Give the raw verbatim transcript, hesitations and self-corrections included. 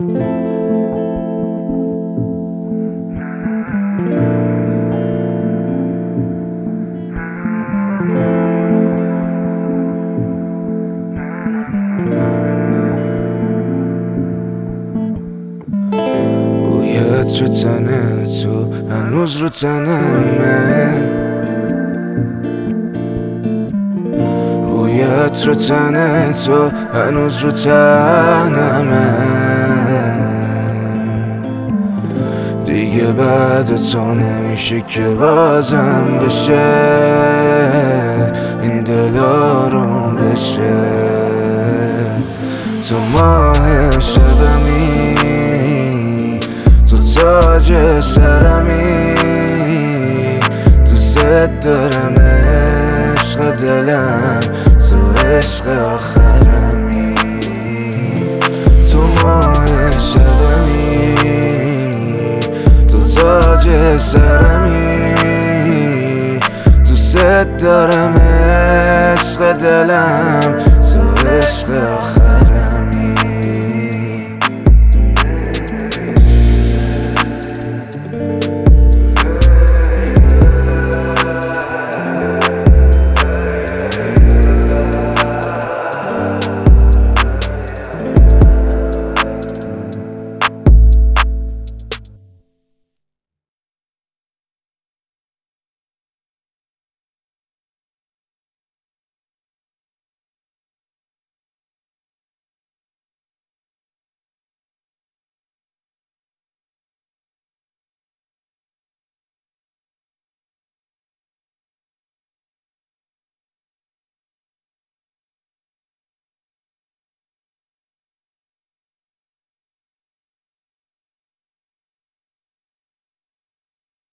عطر تنه تو هنوز رو تنمه، روی عطر تنه تو هنوز رو تنمه. دیگه بعد تو نمیشه که بازم بشه این دل آروم بشه. تو ماه شبمی، تو تاج سرمی، دوست دارم عشق دلم، تو عشق آخرمی. تو ماه شبمی، تو تاج سرمی، دوست دارم عشق دلم، تو عشق آخرمی.